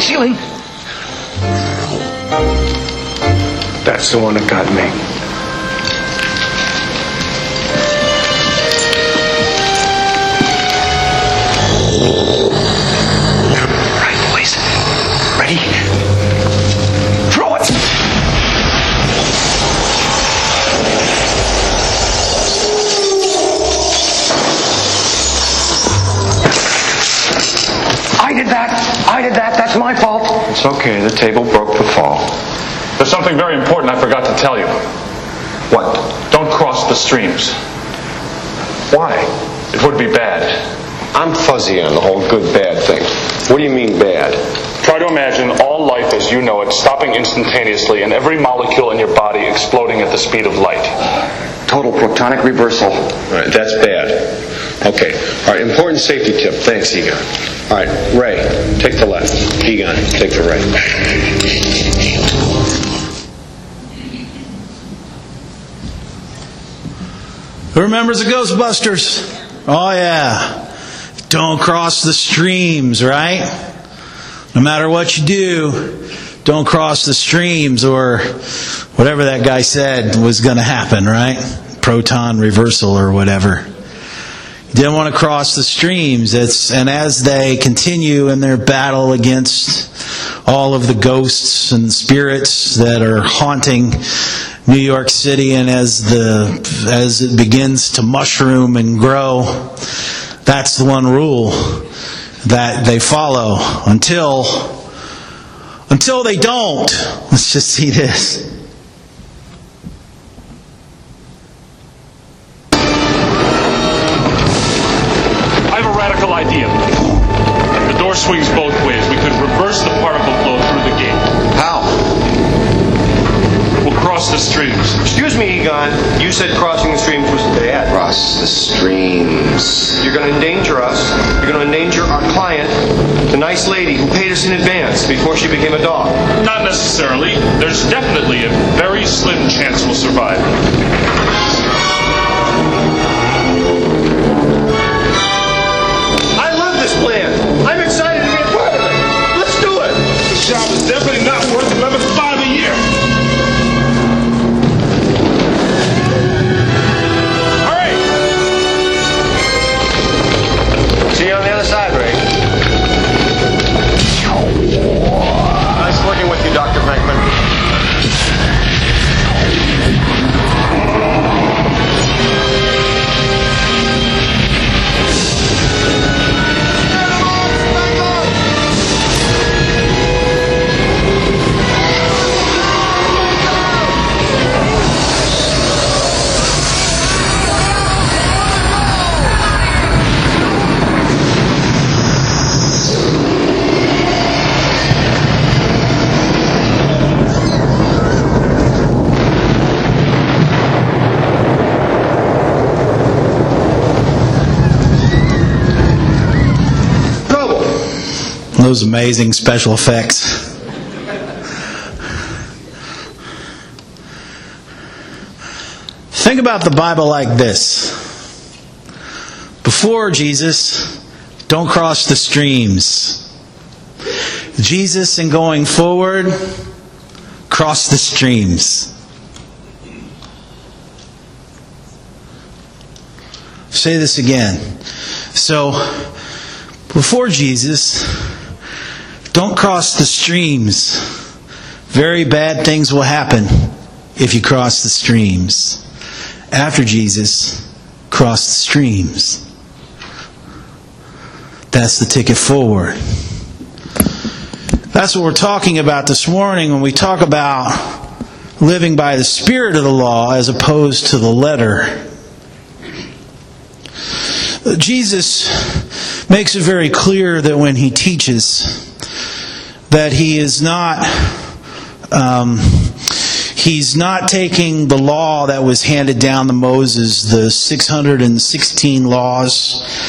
ceiling. That's the one that got me. Right, boys. Ready? Throw it! I did that. That's my fault. It's okay. The table broke the fall. There's something very important I forgot to tell you. What? Don't cross the streams. Why? It would be bad. I'm fuzzy on the whole good-bad thing. What do you mean bad? Try to imagine all life as you know it stopping instantaneously and every molecule in your body exploding at the speed of light. Total protonic reversal. All right, that's bad. Okay. All right, important safety tip. Thanks, Egon. All right, Ray, take the left. Egon, take the right. Who remembers the Ghostbusters? Oh, yeah. Don't cross the streams, right? No matter what you do, don't cross the streams, or whatever that guy said was going to happen, right? Proton reversal or whatever. Didn't want to cross the streams. And as they continue in their battle against all of the ghosts and spirits that are haunting New York City, and as it begins to mushroom and grow, that's the one rule that they follow until they don't. Let's just see this. Idea. The door swings both ways. We could reverse the particle flow through the gate. How? We'll cross the streams. Excuse me, Egon. You said crossing the streams was bad. Cross the streams. You're going to endanger us. You're going to endanger our client, the nice lady who paid us in advance before she became a dog. Not necessarily. There's definitely a very slim chance we'll survive. Plan. I'm excited to be a part of it. Let's do it. This job is definitely not worth $11.5 a year. Hurry! See you on the other side, Ray. Nice working with you, Dr. Venkman. Those amazing special effects. Think about the Bible like this. Before Jesus, don't cross the streams. Jesus, in going forward, cross the streams. Say this again. So, before Jesus, don't cross the streams. Very bad things will happen if you cross the streams. After Jesus, cross the streams. That's the ticket forward. That's what we're talking about this morning when we talk about living by the spirit of the law as opposed to the letter. Jesus makes it very clear that when he teaches that he's not taking the law that was handed down to Moses, the 616 laws